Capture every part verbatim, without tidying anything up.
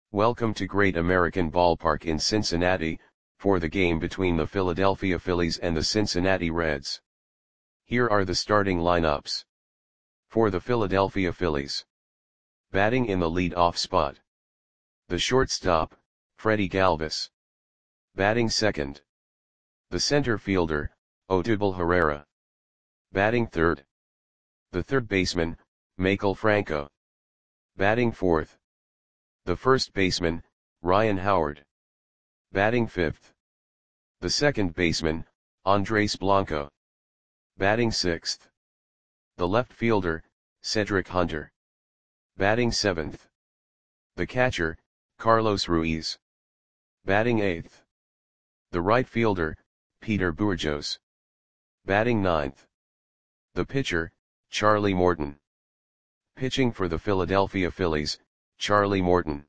Welcome to Great American Ballpark in Cincinnati, for the game between the Philadelphia Phillies and the Cincinnati Reds. Here are the starting lineups. For the Philadelphia Phillies. Batting in the lead-off spot. The shortstop, Freddie Galvis. Batting second. The center fielder, Odubel Herrera. Batting third. The third baseman, Maikel Franco. Batting fourth. The first baseman, Ryan Howard. Batting fifth. The second baseman, Andres Blanco. Batting sixth. The left fielder, Cedric Hunter. Batting seventh. The catcher, Carlos Ruiz. Batting eighth. The right fielder, Peter Bourjos. Batting ninth. The pitcher, Charlie Morton. Pitching for the Philadelphia Phillies, Charlie Morton.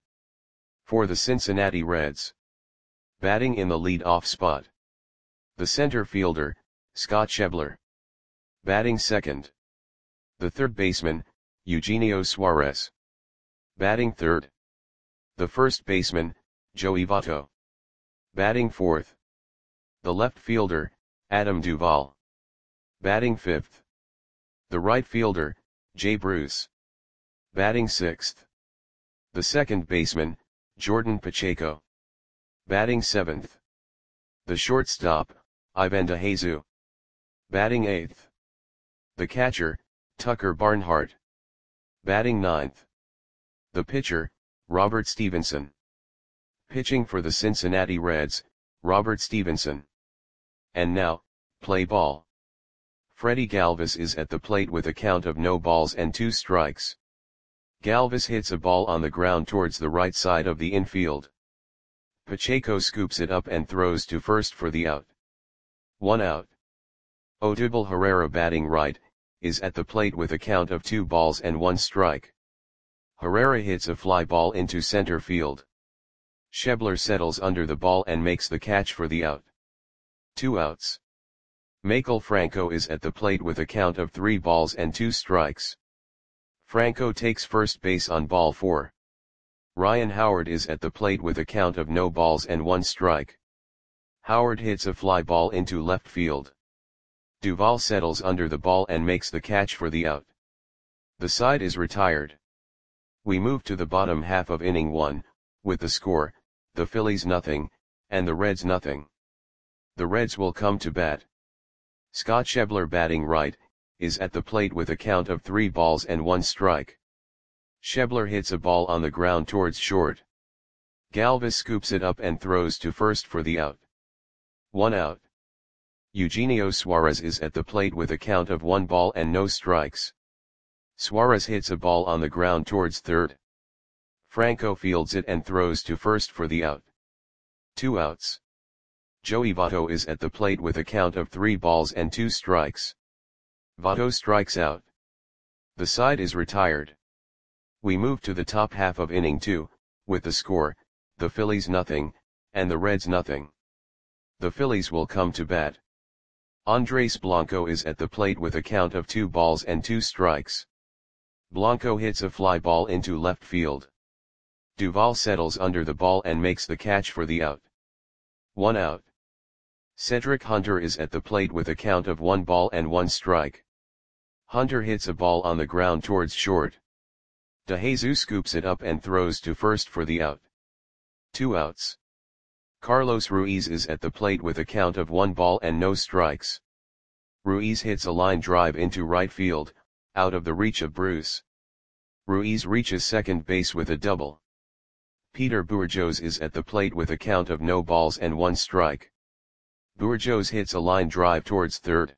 For the Cincinnati Reds. Batting in the lead-off spot. The center fielder, Scott Schebler. Batting second. The third baseman, Eugenio Suarez. Batting third. The first baseman, Joey Votto. Batting fourth. The left fielder, Adam Duvall. Batting fifth. The right fielder, Jay Bruce. Batting sixth. The second baseman, Jordan Pacheco. Batting seventh. The shortstop, Ivan DeJesu. Batting eighth. The catcher, Tucker Barnhart. Batting ninth. The pitcher, Robert Stevenson. Pitching for the Cincinnati Reds, Robert Stevenson. And now, play ball. Freddie Galvis is at the plate with a count of no balls and two strikes. Galvis hits a ball on the ground towards the right side of the infield. Pacheco scoops it up and throws to first for the out. One out. Odubel Herrera, batting right, is at the plate with a count of two balls and one strike. Herrera hits a fly ball into center field. Schebler settles under the ball and makes the catch for the out. Two outs. Maikel Franco is at the plate with a count of three balls and two strikes. Franco takes first base on ball four. Ryan Howard is at the plate with a count of no balls and one strike. Howard hits a fly ball into left field. Duvall settles under the ball and makes the catch for the out. The side is retired. We move to the bottom half of inning one, with the score, the Phillies nothing, and the Reds nothing. The Reds will come to bat. Scott Schebler, batting right, is at the plate with a count of three balls and one strike. Schebler hits a ball on the ground towards short. Galvis scoops it up and throws to first for the out. One out. Eugenio Suarez is at the plate with a count of one ball and no strikes. Suarez hits a ball on the ground towards third. Franco fields it and throws to first for the out. Two outs. Joey Votto is at the plate with a count of three balls and two strikes. Votto strikes out. The side is retired. We move to the top half of inning two, with the score, the Phillies nothing, and the Reds nothing. The Phillies will come to bat. Andres Blanco is at the plate with a count of two balls and two strikes. Blanco hits a fly ball into left field. Duvall settles under the ball and makes the catch for the out. One out. Cedric Hunter is at the plate with a count of one ball and one strike. Hunter hits a ball on the ground towards short. DeJesu scoops it up and throws to first for the out. Two outs. Carlos Ruiz is at the plate with a count of one ball and no strikes. Ruiz hits a line drive into right field, out of the reach of Bruce. Ruiz reaches second base with a double. Peter Bourjos is at the plate with a count of no balls and one strike. Bourjos hits a line drive towards third.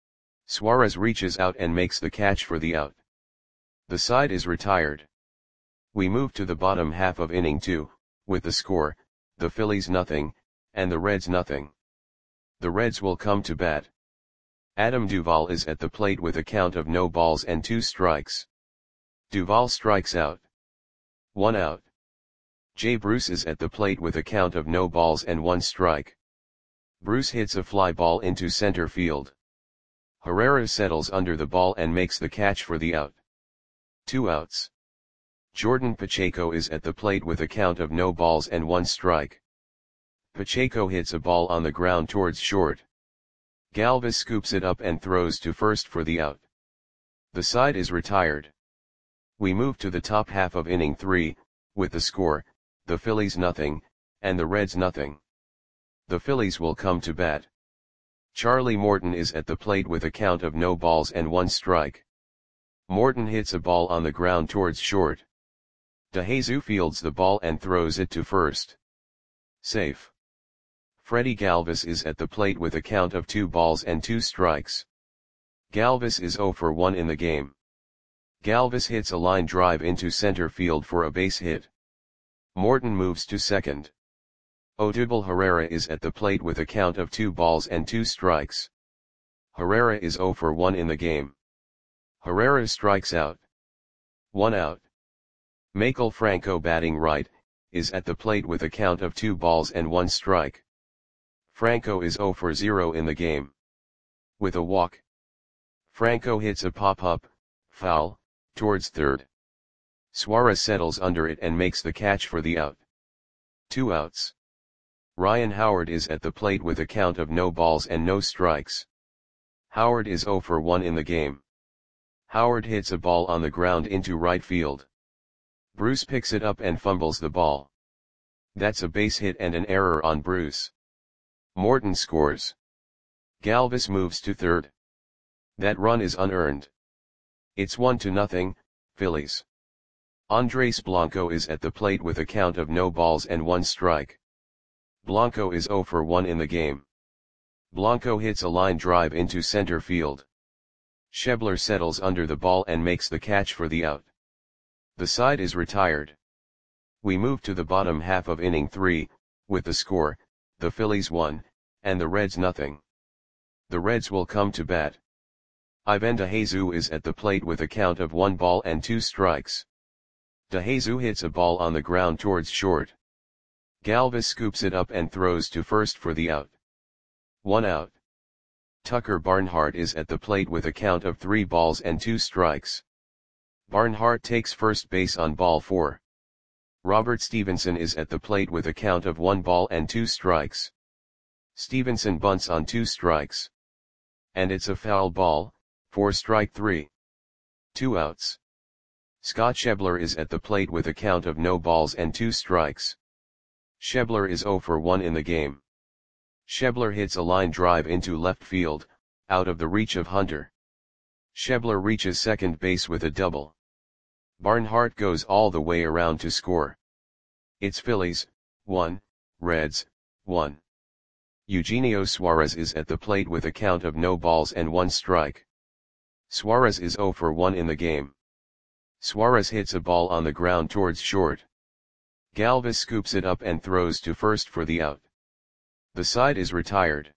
Suarez reaches out and makes the catch for the out. The side is retired. We move to the bottom half of inning two, with the score, the Phillies nothing, and the Reds nothing. The Reds will come to bat. Adam Duvall is at the plate with a count of no balls and two strikes. Duvall strikes out. One out. Jay Bruce is at the plate with a count of no balls and one strike. Bruce hits a fly ball into center field. Herrera settles under the ball and makes the catch for the out. Two outs. Jordan Pacheco is at the plate with a count of no balls and one strike. Pacheco hits a ball on the ground towards short. Galvis scoops it up and throws to first for the out. The side is retired. We move to the top half of inning three, with the score, the Phillies nothing, and the Reds nothing. The Phillies will come to bat. Charlie Morton is at the plate with a count of no balls and one strike. Morton hits a ball on the ground towards short. DeJesus fields the ball and throws it to first. Safe. Freddie Galvis is at the plate with a count of two balls and two strikes. Galvis is zero for one in the game. Galvis hits a line drive into center field for a base hit. Morton moves to second. Odubel Herrera is at the plate with a count of two balls and two strikes. Herrera is zero for one in the game. Herrera strikes out. One out. Maikel Franco, batting right, is at the plate with a count of two balls and one strike. Franco is zero for zero in the game. With a walk, Franco hits a pop-up, foul, towards third. Suarez settles under it and makes the catch for the out. Two outs. Ryan Howard is at the plate with a count of no balls and no strikes. Howard is zero for one in the game. Howard hits a ball on the ground into right field. Bruce picks it up and fumbles the ball. That's a base hit and an error on Bruce. Morton scores. Galvis moves to third. That run is unearned. It's one to nothing, Phillies. Andres Blanco is at the plate with a count of no balls and one strike. Blanco is zero for one in the game. Blanco hits a line drive into center field. Schebler settles under the ball and makes the catch for the out. The side is retired. We move to the bottom half of inning three, with the score, the Phillies one, and the Reds nothing. The Reds will come to bat. Ivan DeJesus is at the plate with a count of one ball and two strikes. DeJesus hits a ball on the ground towards short. Galvis scoops it up and throws to first for the out. One out. Tucker Barnhart is at the plate with a count of three balls and two strikes. Barnhart takes first base on ball four. Robert Stevenson is at the plate with a count of one ball and two strikes. Stevenson bunts on two strikes. And it's a foul ball, for strike three. Two outs. Scott Schebler is at the plate with a count of no balls and two strikes. Schebler is zero for one in the game. Schebler hits a line drive into left field, out of the reach of Hunter. Schebler reaches second base with a double. Barnhart goes all the way around to score. It's Phillies, one, Reds, one. Eugenio Suarez is at the plate with a count of no balls and one strike. Suarez is zero for one in the game. Suarez hits a ball on the ground towards short. Galvis scoops it up and throws to first for the out. The side is retired.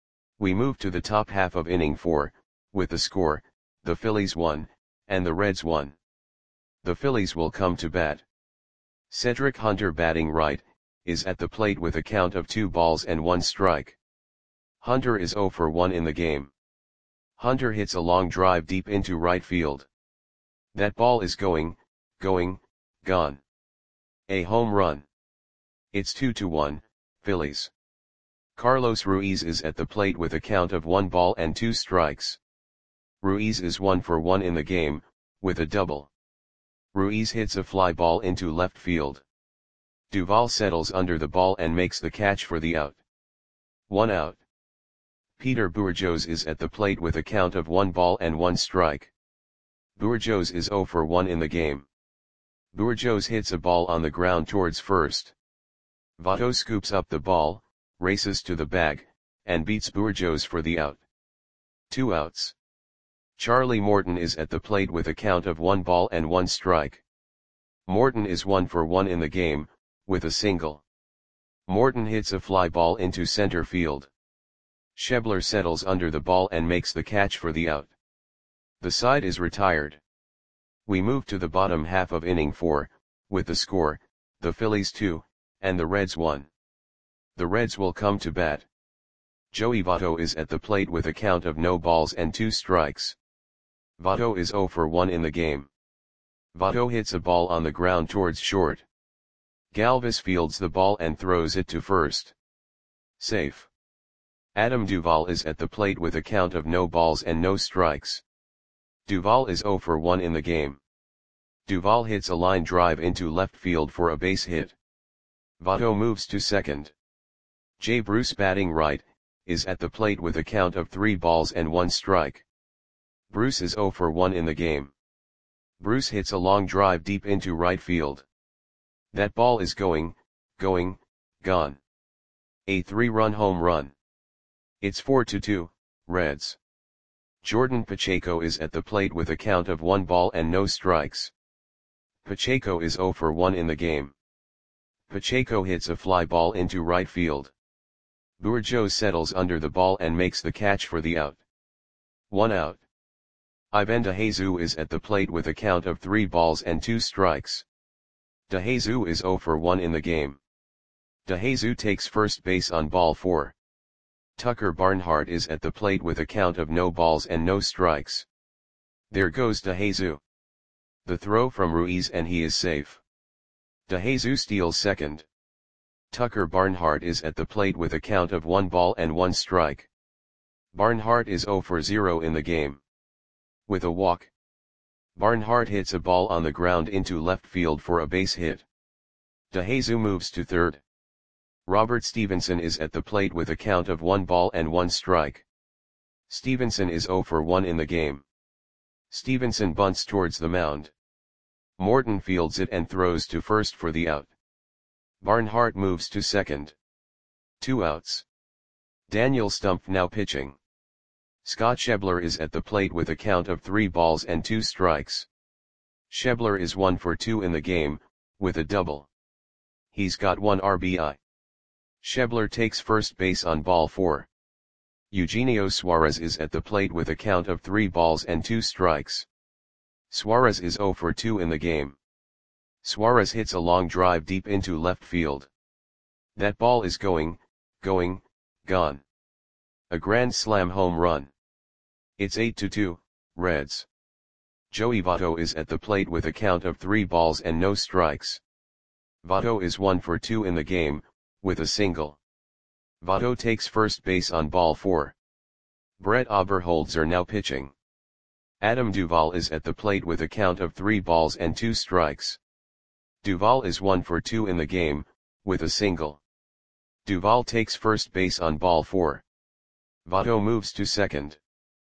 We move to the top half of inning four, with the score, the Phillies one, and the Reds one. The Phillies will come to bat. Cedric Hunter, batting right, is at the plate with a count of two balls and one strike. Hunter is zero for one in the game. Hunter hits a long drive deep into right field. That ball is going, going, gone. A home run. It's two to one, Phillies. Carlos Ruiz is at the plate with a count of one ball and two strikes. Ruiz is one for one in the game, with a double. Ruiz hits a fly ball into left field. Duvall settles under the ball and makes the catch for the out. One out. Peter Bourjos is at the plate with a count of one ball and one strike. Bourjos is zero for one in the game. Bourjos hits a ball on the ground towards first. Votto scoops up the ball, races to the bag, and beats Bourjos for the out. Two outs. Charlie Morton is at the plate with a count of one ball and one strike. Morton is one for one in the game, with a single. Morton hits a fly ball into center field. Schebler settles under the ball and makes the catch for the out. The side is retired. We move to the bottom half of inning four, with the score, the Phillies two, and the Reds one. The Reds will come to bat. Joey Votto is at the plate with a count of no balls and two strikes. Votto is zero for one in the game. Votto hits a ball on the ground towards short. Galvis fields the ball and throws it to first. Safe. Adam Duvall is at the plate with a count of no balls and no strikes. Duvall is zero for one in the game. Duvall hits a line drive into left field for a base hit. Votto moves to second. Jay Bruce, batting right, is at the plate with a count of three balls and one strike. Bruce is zero for one in the game. Bruce hits a long drive deep into right field. That ball is going, going, gone. A three-run home run. It's four to two, Reds. Jordan Pacheco is at the plate with a count of one ball and no strikes. Pacheco is zero for one in the game. Pacheco hits a fly ball into right field. Bourgeau settles under the ball and makes the catch for the out. One out. Ivan DeJesus is at the plate with a count of three balls and two strikes. DeJesus is zero for one in the game. DeJesus takes first base on ball four. Tucker Barnhart is at the plate with a count of no balls and no strikes. There goes DeJesus. The throw from Ruiz and he is safe. DeJesus steals second. Tucker Barnhart is at the plate with a count of one ball and one strike. Barnhart is zero for zero in the game. With a walk, Barnhart hits a ball on the ground into left field for a base hit. DeJesus moves to third. Robert Stevenson is at the plate with a count of one ball and one strike. Stevenson is zero for one in the game. Stevenson bunts towards the mound. Morton fields it and throws to first for the out. Barnhart moves to second. Two outs. Daniel Stumpf now pitching. Scott Schebler is at the plate with a count of three balls and two strikes. Schebler is one for two in the game, with a double. He's got one R B I. Schebler takes first base on ball four. Eugenio Suarez is at the plate with a count of three balls and two strikes. Suarez is zero for two in the game. Suarez hits a long drive deep into left field. That ball is going, going, gone. A grand slam home run. It's eight to two, Reds. Joey Votto is at the plate with a count of three balls and no strikes. Votto is one for two in the game, with a single. Votto takes first base on ball four. Brett Oberholzer now pitching. Adam Duvall is at the plate with a count of three balls and two strikes. Duvall is one for two in the game, with a single. Duvall takes first base on ball four. Votto moves to second.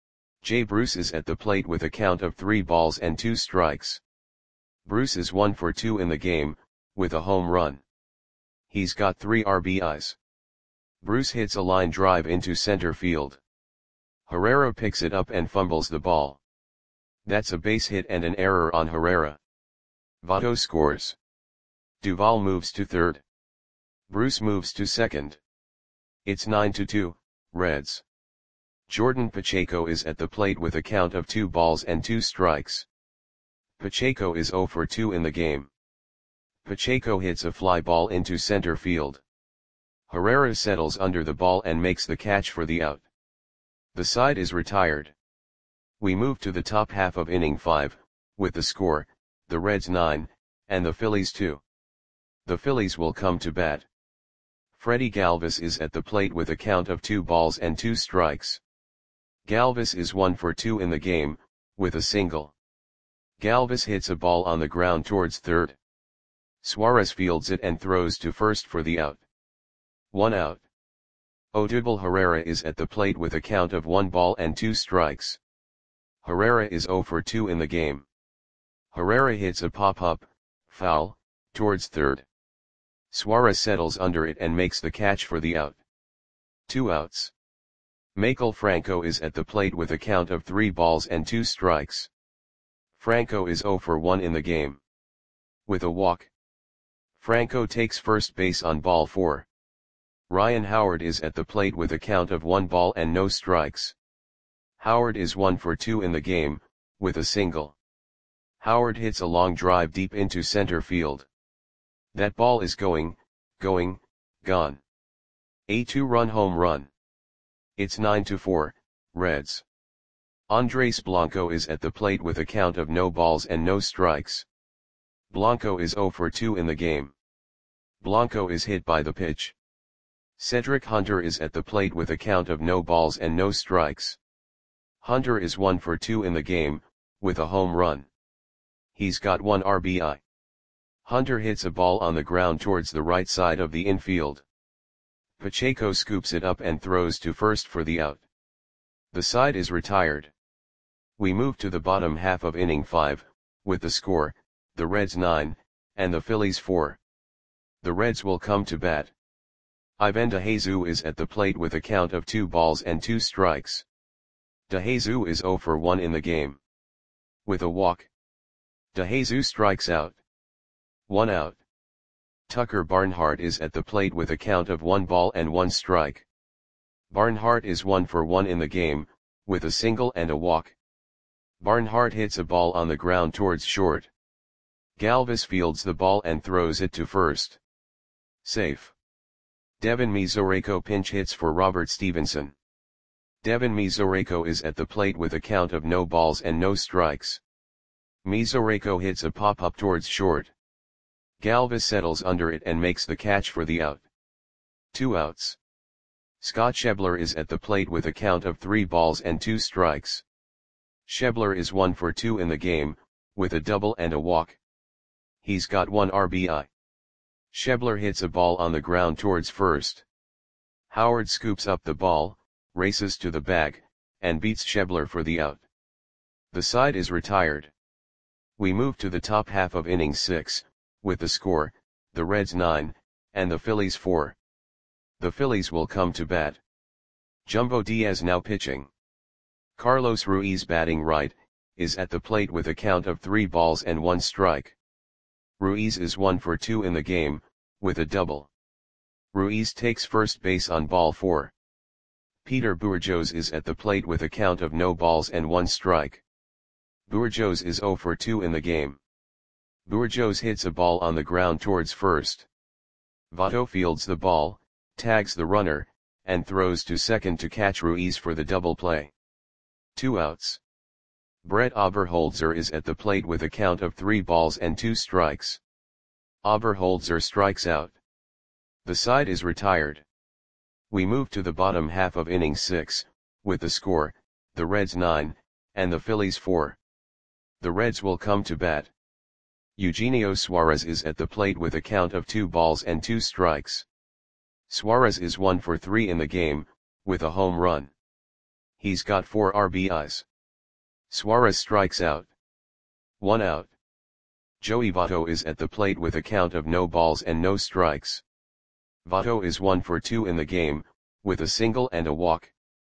Jay Bruce is at the plate with a count of three balls and two strikes. Bruce is one for two in the game, with a home run. He's got three R B Is. Bruce hits a line drive into center field. Herrera picks it up and fumbles the ball. That's a base hit and an error on Herrera. Votto scores. Duvall moves to third. Bruce moves to second. It's nine to two, Reds. Jordan Pacheco is at the plate with a count of two balls and two strikes. Pacheco is zero for two in the game. Pacheco hits a fly ball into center field. Herrera settles under the ball and makes the catch for the out. The side is retired. We move to the top half of inning five, with the score, the Reds nine, and the Phillies two. The Phillies will come to bat. Freddie Galvis is at the plate with a count of two balls and two strikes. Galvis is one for two in the game, with a single. Galvis hits a ball on the ground towards third. Suarez fields it and throws to first for the out. One out. Odubel Herrera is at the plate with a count of one ball and two strikes. Herrera is zero for two in the game. Herrera hits a pop-up, foul, towards third. Suarez settles under it and makes the catch for the out. Two outs. Maikel Franco is at the plate with a count of three balls and two strikes. Franco is zero for one in the game. With a walk, Franco takes first base on ball four. Ryan Howard is at the plate with a count of one ball and no strikes. Howard is one for two in the game, with a single. Howard hits a long drive deep into center field. That ball is going, going, gone. A two-run home run. It's nine to four, Reds. Andres Blanco is at the plate with a count of no balls and no strikes. Blanco is zero for two in the game. Blanco is hit by the pitch. Cedric Hunter is at the plate with a count of no balls and no strikes. Hunter is one for two in the game, with a home run. He's got one R B I. Hunter hits a ball on the ground towards the right side of the infield. Pacheco scoops it up and throws to first for the out. The side is retired. We move to the bottom half of inning five, with the score, the Reds nine, and the Phillies four. The Reds will come to bat. Ivan DeJesus is at the plate with a count of two balls and two strikes. DeJesus is zero for one in the game. With a walk. DeJesus strikes out. One out. Tucker Barnhart is at the plate with a count of one ball and one strike. Barnhart is one for one in the game, with a single and a walk. Barnhart hits a ball on the ground towards short. Galvis fields the ball and throws it to first. Safe. Devin Mesoraco pinch hits for Robert Stevenson. Devin Mesoraco is at the plate with a count of no balls and no strikes. Mesoraco hits a pop-up towards short. Galvis settles under it and makes the catch for the out. Two outs. Scott Schebler is at the plate with a count of three balls and two strikes. Schebler is one for two in the game, with a double and a walk. He's got one R B I. Schebler hits a ball on the ground towards first. Howard scoops up the ball, races to the bag, and beats Schebler for the out. The side is retired. We move to the top half of inning six, with the score, the Reds nine, and the Phillies four. The Phillies will come to bat. Jumbo Diaz now pitching. Carlos Ruiz batting right, is at the plate with a count of three balls and one strike. Ruiz is one for two in the game, with a double. Ruiz takes first base on ball four. Peter Bourjos is at the plate with a count of no balls and one strike. Bourjos is zero for two in the game. Bourjos hits a ball on the ground towards first. Votto fields the ball, tags the runner, and throws to second to catch Ruiz for the double play. Two outs. Brett Oberholzer is at the plate with a count of three balls and two strikes. Oberholzer strikes out. The side is retired. We move to the bottom half of inning six, with the score, the Reds nine, and the Phillies four. The Reds will come to bat. Eugenio Suarez is at the plate with a count of two balls and two strikes. Suarez is one for three in the game, with a home run. He's got four R B Is. Suarez strikes out. One out. Joey Votto is at the plate with a count of no balls and no strikes. Votto is one for two in the game, with a single and a walk.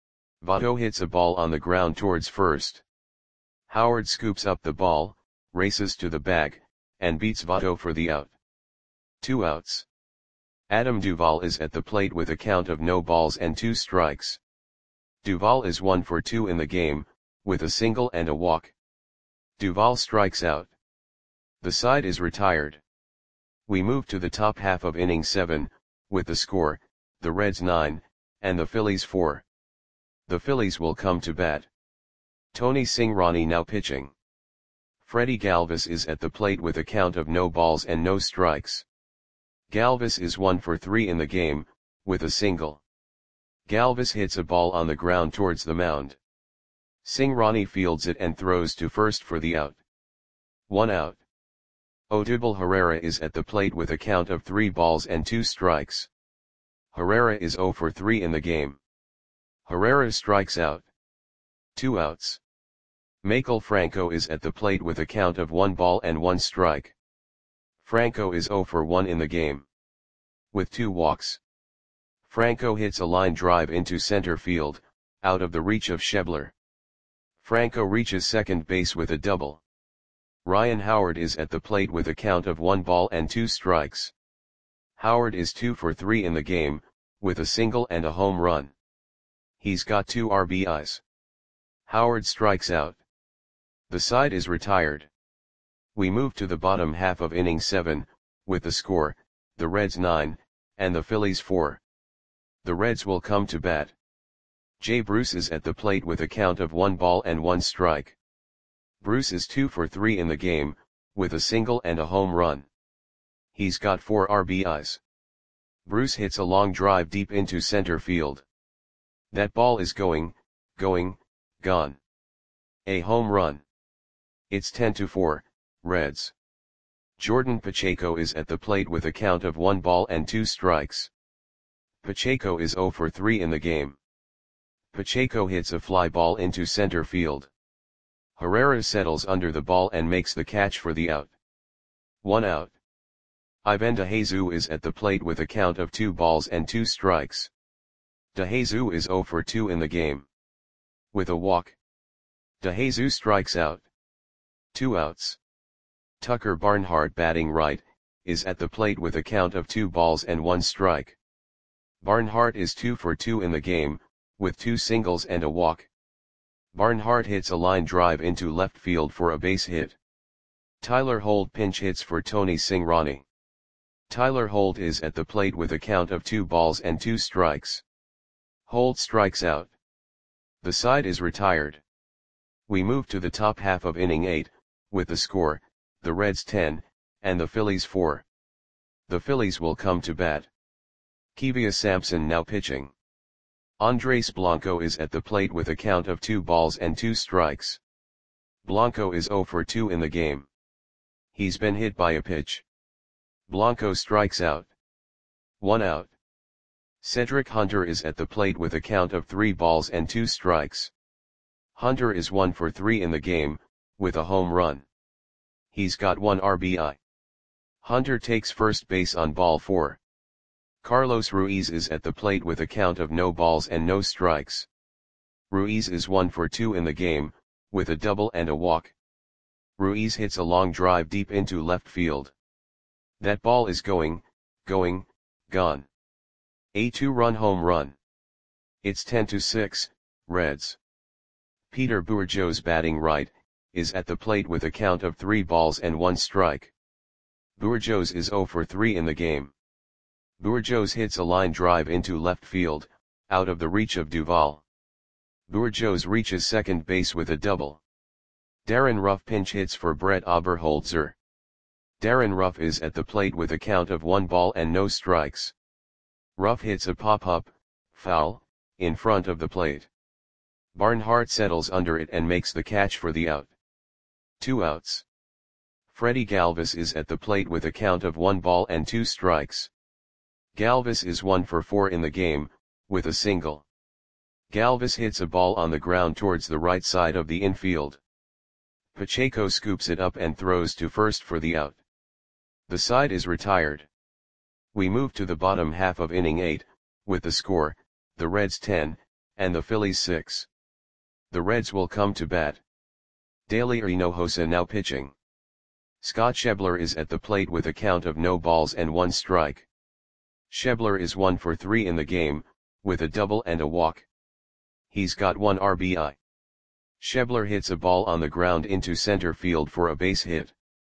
Votto hits a ball on the ground towards first. Howard scoops up the ball, races to the bag, and beats Votto for the out. Two outs. Adam Duvall is at the plate with a count of no balls and two strikes. Duvall is one for two in the game, with a single and a walk. Duvall strikes out. The side is retired. We move to the top half of inning seven, with the score, the Reds nine, and the Phillies four. The Phillies will come to bat. Tony Cingrani now pitching. Freddie Galvis is at the plate with a count of no balls and no strikes. Galvis is one for three in the game, with a single. Galvis hits a ball on the ground towards the mound. Cingrani fields it and throws to first for the out. One out. Odubel Herrera is at the plate with a count of three balls and two strikes. Herrera is zero for three in the game. Herrera strikes out. Two outs. Michael Franco is at the plate with a count of one ball and one strike. Franco is zero for one in the game. With two walks. Franco hits a line drive into center field, out of the reach of Schebler. Franco reaches second base with a double. Ryan Howard is at the plate with a count of one ball and two strikes. Howard is two for three in the game, with a single and a home run. He's got two R B Is. Howard strikes out. The side is retired. We move to the bottom half of inning seven, with the score, the Reds nine, and the Phillies four. The Reds will come to bat. Jay Bruce is at the plate with a count of one ball and one strike. Bruce is two for three in the game, with a single and a home run. He's got four R B Is. Bruce hits a long drive deep into center field. That ball is going, going, gone. A home run. It's ten to four, Reds. Jordan Pacheco is at the plate with a count of one ball and two strikes. Pacheco is zero for three in the game. Pacheco hits a fly ball into center field. Herrera settles under the ball and makes the catch for the out. One out. Ivan DeJesus is at the plate with a count of two balls and two strikes. DeJesus is zero for two in the game. With a walk. DeJesus strikes out. Two outs. Tucker Barnhart, batting right, is at the plate with a count of two balls and one strike. Barnhart is two for two in the game, with two singles and a walk. Barnhart hits a line drive into left field for a base hit. Tyler Holt pinch hits for Tony Cingrani. Tyler Holt is at the plate with a count of two balls and two strikes. Holt strikes out. The side is retired. We move to the top half of inning eight, with the score, the Reds ten, and the Phillies four. The Phillies will come to bat. Kevia Sampson now pitching. Andres Blanco is at the plate with a count of two balls and two strikes. Blanco is zero for two in the game. He's been hit by a pitch. Blanco strikes out. One out. Cedric Hunter is at the plate with a count of three balls and two strikes. Hunter is one for three in the game, with a home run. He's got one R B I. Hunter takes first base on ball four. Carlos Ruiz is at the plate with a count of no balls and no strikes. Ruiz is one for two in the game, with a double and a walk. Ruiz hits a long drive deep into left field. That ball is going, going, gone. A two-run home run. It's ten to six, Reds. Peter Bourjos, batting right, is at the plate with a count of three balls and one strike. Bourjos is zero for three in the game. Bourjos hits a line drive into left field, out of the reach of Duvall. Bourjos reaches second base with a double. Darren Ruff pinch hits for Brett Oberholzer. Darren Ruff is at the plate with a count of one ball and no strikes. Ruff hits a pop-up, foul, in front of the plate. Barnhart settles under it and makes the catch for the out. Two outs. Freddie Galvis is at the plate with a count of one ball and two strikes. Galvis is one for four in the game, with a single. Galvis hits a ball on the ground towards the right side of the infield. Pacheco scoops it up and throws to first for the out. The side is retired. We move to the bottom half of inning eight, with the score, the Reds ten, and the Phillies six. The Reds will come to bat. Daily Hinojosa now pitching. Scott Schebler is at the plate with a count of no balls and one strike. Schebler is one for three in the game, with a double and a walk. He's got one R B I. Schebler hits a ball on the ground into center field for a base hit.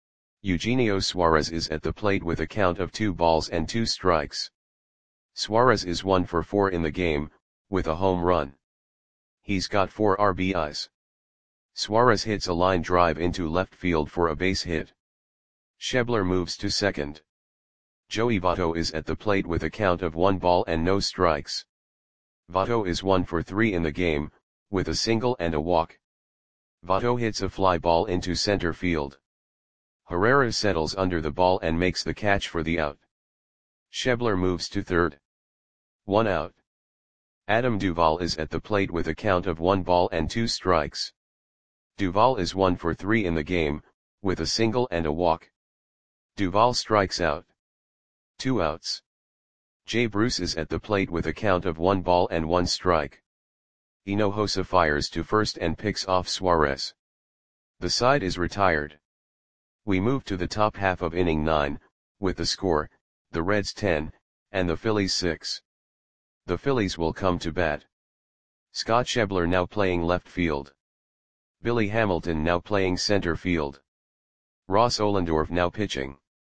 Eugenio Suarez is at the plate with a count of two balls and two strikes. Suarez is one for four in the game, with a home run. He's got four R B Is. Suarez hits a line drive into left field for a base hit. Schebler moves to second. Joey Votto is at the plate with a count of one ball and no strikes. Votto is one for three in the game, with a single and a walk. Votto hits a fly ball into center field. Herrera settles under the ball and makes the catch for the out. Schebler moves to third. One out. Adam Duvall is at the plate with a count of one ball and two strikes. Duvall is one for three in the game, with a single and a walk. Duvall strikes out. Two outs. Jay Bruce is at the plate with a count of one ball and one strike. Hinojosa fires to first and picks off Suarez. The side is retired. We move to the top half of inning nine, with the score, the Reds ten, and the Phillies six. The Phillies will come to bat. Scott Schebler now playing left field. Billy Hamilton now playing center field. Ross Ohlendorf now pitching.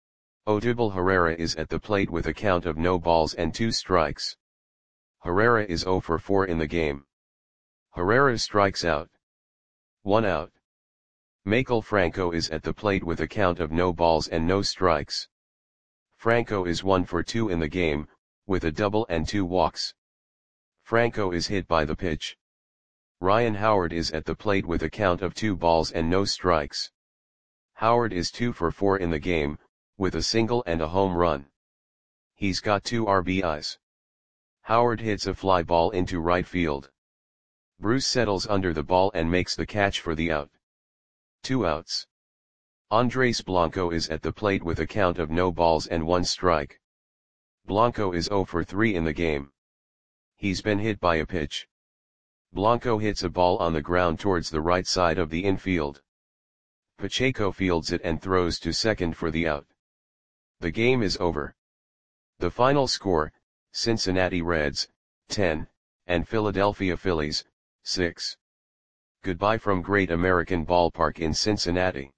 Odubel Herrera is at the plate with a count of no balls and two strikes. Herrera is zero for four in the game. Herrera strikes out. One out. Maikel Franco is at the plate with a count of no balls and no strikes. Franco is one for two in the game, with a double and two walks. Franco is hit by the pitch. Ryan Howard is at the plate with a count of two balls and no strikes. Howard is two for four in the game, with a single and a home run. He's got two R B Is. Howard hits a fly ball into right field. Bruce settles under the ball and makes the catch for the out. Two outs. Andres Blanco is at the plate with a count of no balls and one strike. Blanco is zero for three in the game. He's been hit by a pitch. Blanco hits a ball on the ground towards the right side of the infield. Pacheco fields it and throws to second for the out. The game is over. The final score, Cincinnati Reds, ten, and Philadelphia Phillies, six. Goodbye from Great American Ballpark in Cincinnati.